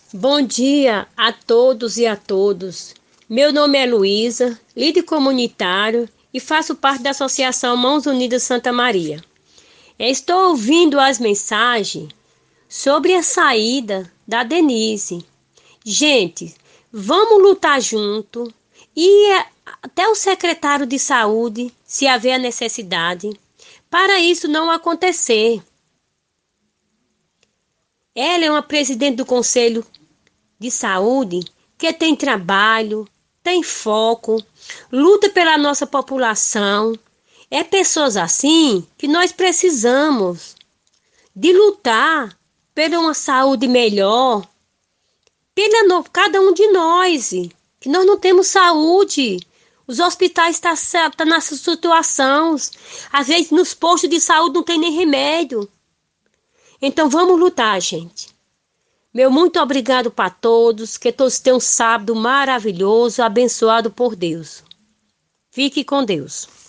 Bom dia a todos e a todos. Meu nome é Luísa, líder comunitário e faço parte da Associação Mãos Unidas Santa Maria. Estou ouvindo as mensagens sobre a saída da Denise. Gente, vamos lutar junto e até o secretário de saúde, se haver a necessidade, para isso não acontecer. Ela é uma presidente do Conselho de Saúde que tem trabalho, tem foco, luta pela nossa população. É pessoas assim que nós precisamos de lutar por uma saúde melhor, cada um de nós, que nós não temos saúde. Os hospitais estão nessas situações. Às vezes nos postos de saúde não tem nem remédio. Então vamos lutar, gente. Meu muito obrigado para todos, que todos tenham um sábado maravilhoso, abençoado por Deus. Fique com Deus.